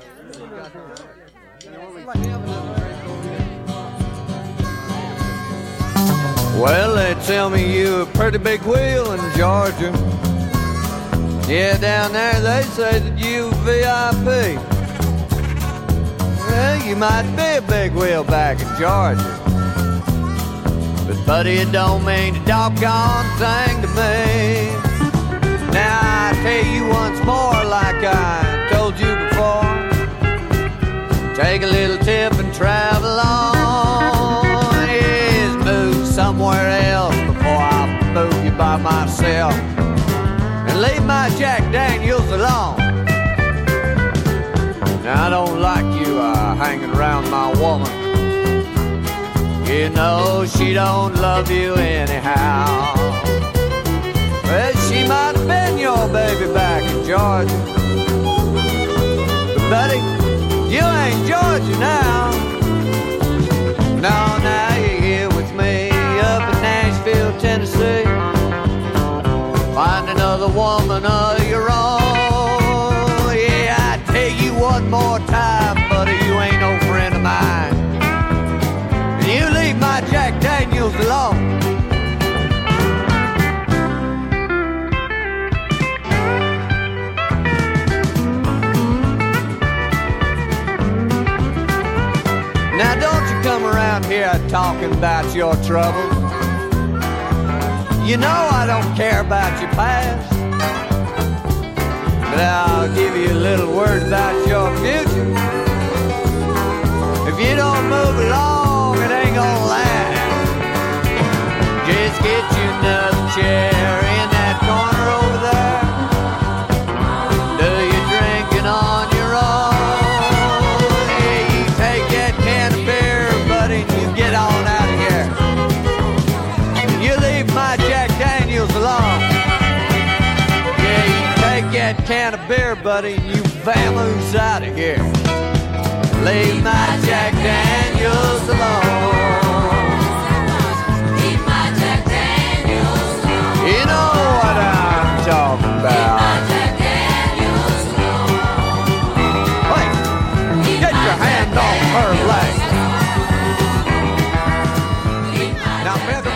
Well, they tell me you a pretty big wheel in Georgia. Yeah, down there they say that you VIP. Well, you might be a big wheel back in Georgia, but buddy, it don't mean a doggone thing to me. Now I tell you once more, like I told you before, take a little tip and travel on. Yes, move somewhere else before I move you by myself, and leave my Jack Daniels alone. Now I don't like you hanging around my woman. You know she don't love you anyhow. Well, she might have been your baby back in Georgia, but buddy, you ain't Georgia now. No, now you're here with me up in Nashville, Tennessee. Find another woman of your own. Yeah, I tell you one more time, buddy, you ain't no friend of mine. And you leave my Jack Daniels alone. Now don't you come around here talking about your troubles. You know I don't care about your past, but I'll give you a little word about your future. If you don't move along, it ain't gonna last. Just get you another chair in that corner over there. Do your drinking on your own. Yeah, you take that can of beer, buddy, and you get on out of here. You leave my Jack Daniels alone. Yeah, you take that can of beer, buddy, and you vamoose out of here. Leave my Jack Daniels alone. Leave my Jack Daniels alone. You know what I'm talking about. Leave my Jack Daniels alone. Hey, get your hand off her leg. Now,